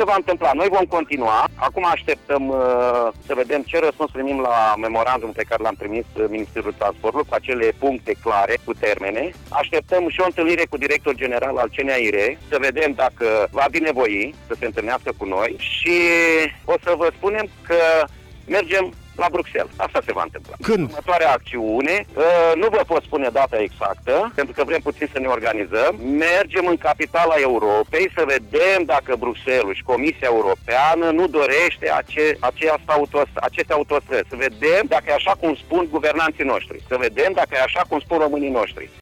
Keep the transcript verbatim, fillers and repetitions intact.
se va întâmpla? Noi vom continua. Acum așteptăm uh, să vedem ce răspuns primim la memorandum pe care l-am trimis Ministerul Transportului cu acele puncte clare, cu termene. Așteptăm și o întâlnire cu directorul general al C N A I R să vedem dacă va binevoi să se întâlnească cu noi și o să vă spunem că mergem la Bruxelles. Asta se va întâmpla. Când? Următoarea acțiune, uh, nu vă pot spune data exactă, pentru că vrem puțin să ne organizăm. Mergem în capitala Europei să vedem dacă Bruxelles și Comisia Europeană nu dorește ace, această autos, aceste autostrăzi. Să vedem dacă e așa cum spun guvernanții noștri. Să vedem dacă e așa cum spun românii noștri.